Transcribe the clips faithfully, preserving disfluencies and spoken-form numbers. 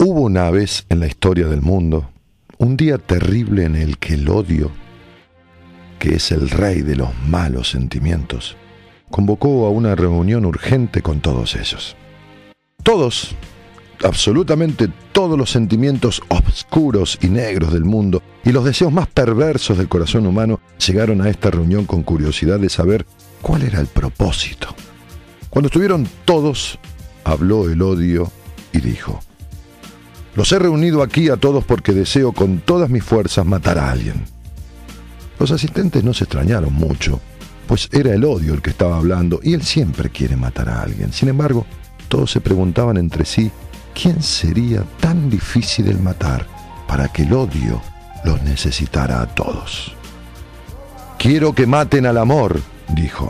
Hubo una vez en la historia del mundo un día terrible en el que el odio, que es el rey de los malos sentimientos, convocó a una reunión urgente con todos ellos. Todos, absolutamente todos los sentimientos oscuros y negros del mundo y los deseos más perversos del corazón humano llegaron a esta reunión con curiosidad de saber cuál era el propósito. Cuando estuvieron todos, habló el odio y dijo: los he reunido aquí a todos porque deseo con todas mis fuerzas matar a alguien. Los asistentes no se extrañaron mucho, pues era el odio el que estaba hablando y él siempre quiere matar a alguien. Sin embargo, todos se preguntaban entre sí quién sería tan difícil el matar para que el odio los necesitara a todos. Quiero que maten al amor, dijo.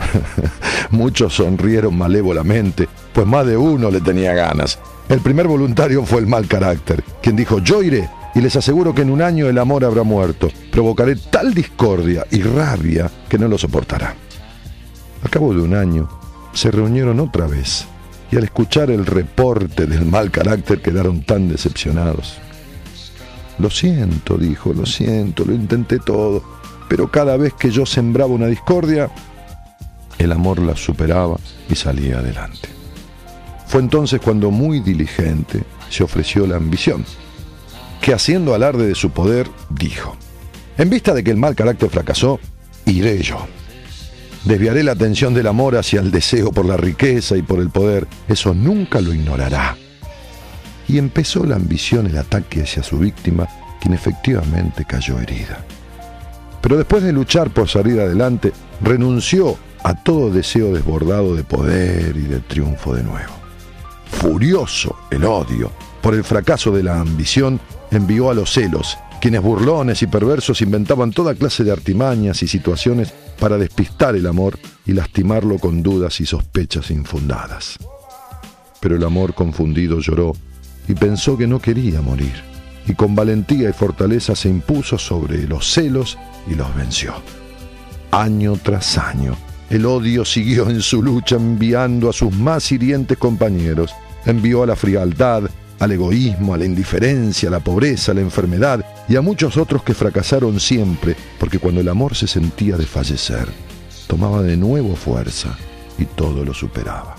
Muchos sonrieron malévolamente, pues más de uno le tenía ganas. El primer voluntario fue el mal carácter, quien dijo: yo iré, y les aseguro que en un año el amor habrá muerto. Provocaré tal discordia y rabia que no lo soportará. Al cabo de un año, se reunieron otra vez, y al escuchar el reporte del mal carácter quedaron tan decepcionados. Lo siento, dijo, lo siento, lo intenté todo, pero cada vez que yo sembraba una discordia, el amor la superaba y salía adelante. Fue entonces cuando, muy diligente, se ofreció la ambición, que haciendo alarde de su poder, dijo: en vista de que el mal carácter fracasó, iré yo. Desviaré la atención del amor hacia el deseo por la riqueza y por el poder. Eso nunca lo ignorará. Y empezó la ambición, el ataque hacia su víctima, quien efectivamente cayó herida. Pero después de luchar por salir adelante, renunció a todo deseo desbordado de poder y de triunfo de nuevo. Furioso el odio por el fracaso de la ambición, envió a los celos, quienes burlones y perversos inventaban toda clase de artimañas y situaciones para despistar el amor y lastimarlo con dudas y sospechas infundadas. Pero el amor confundido lloró y pensó que no quería morir, y con valentía y fortaleza se impuso sobre los celos y los venció. Año tras año, el odio siguió en su lucha, enviando a sus más hirientes compañeros. Envió a la frialdad, al egoísmo, a la indiferencia, a la pobreza, a la enfermedad y a muchos otros que fracasaron siempre, porque cuando el amor se sentía desfallecer, tomaba de nuevo fuerza y todo lo superaba.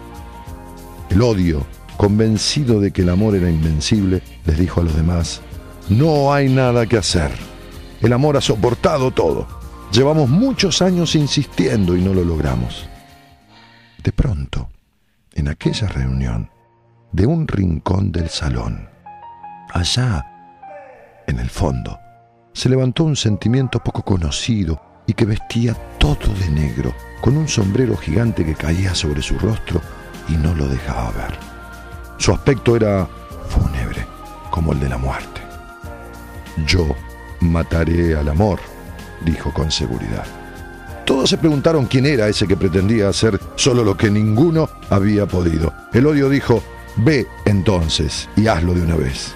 El odio, convencido de que el amor era invencible, les dijo a los demás: no hay nada que hacer. El amor ha soportado todo. Llevamos muchos años insistiendo y no lo logramos. De pronto, en aquella reunión, de un rincón del salón, allá, en el fondo, se levantó un sentimiento poco conocido y que vestía todo de negro, con un sombrero gigante que caía sobre su rostro y no lo dejaba ver. Su aspecto era fúnebre, como el de la muerte. Yo mataré al amor, dijo con seguridad. Todos se preguntaron quién era ese que pretendía hacer solo lo que ninguno había podido. El odio dijo: ve entonces y hazlo de una vez.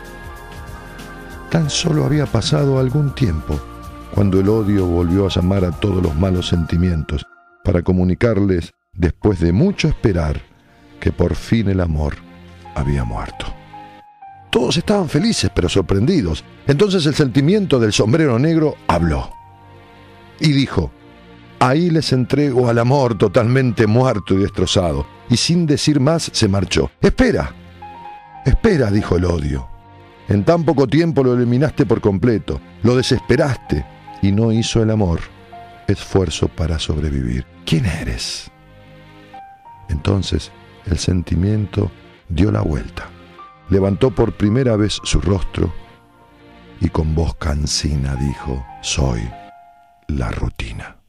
Tan solo había pasado algún tiempo cuando el odio volvió a llamar a todos los malos sentimientos para comunicarles, después de mucho esperar, que por fin el amor había muerto. Todos estaban felices pero sorprendidos. Entonces el sentimiento del sombrero negro habló y dijo: ahí les entrego al amor totalmente muerto y destrozado. Y sin decir más se marchó. Espera, espera, dijo el odio. En tan poco tiempo lo eliminaste por completo, lo desesperaste y no hizo el amor esfuerzo para sobrevivir. ¿Quién eres? Entonces el sentimiento dio la vuelta, levantó por primera vez su rostro y con voz cansina dijo: soy la rutina.